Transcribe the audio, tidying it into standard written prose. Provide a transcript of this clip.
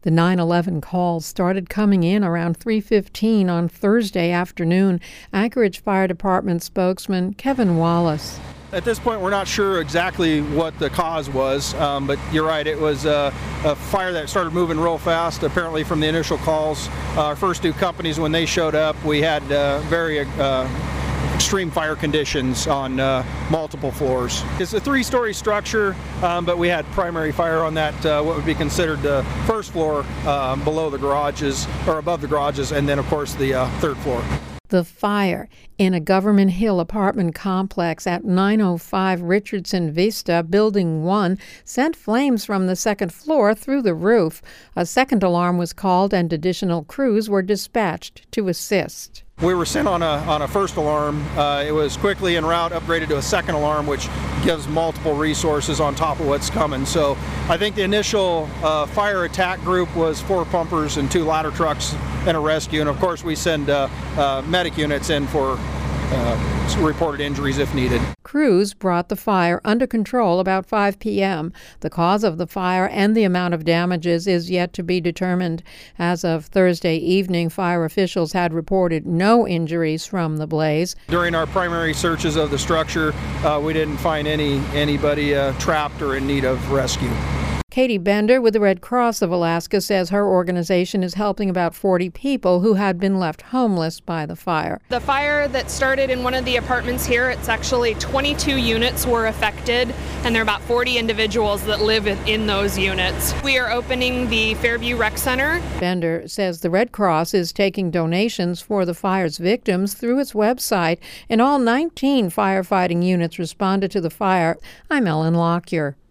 The 9/11 calls started coming in around 3:15 on Thursday afternoon. Anchorage Fire Department spokesman Kevin Wallace. At this point, we're not sure exactly what the cause was, but you're right, it was a fire that started moving real fast, apparently from the initial calls. Our first two companies, when they showed up, we had very extreme fire conditions on multiple floors. It's a three-story structure, but we had primary fire on that, what would be considered the first floor below the garages, or above the garages, and then of course the third floor. The fire in a Government Hill apartment complex at 905 Richardson Vista, Building 1, sent flames from the second floor through the roof. A second alarm was called and additional crews were dispatched to assist. We were sent on a first alarm. It was quickly en route upgraded to a second alarm, which gives multiple resources on top of what's coming. So I think the initial fire attack group was 4 pumpers and 2 ladder trucks and a rescue. And of course we send medic units in for reported injuries if needed. Crews brought the fire under control about 5 p.m. The cause of the fire and the amount of damages is yet to be determined. As of Thursday evening, fire officials had reported no injuries from the blaze. During our primary searches of the structure, we didn't find anybody trapped or in need of rescue. Katie Bender with the Red Cross of Alaska says her organization is helping about 40 people who had been left homeless by the fire. The fire that started in one of the apartments here, it's actually 22 units were affected, and there are about 40 individuals that live in those units. We are opening the Fairview Rec Center. Bender says the Red Cross is taking donations for the fire's victims through its website, and all 19 firefighting units responded to the fire. I'm Ellen Lockyer.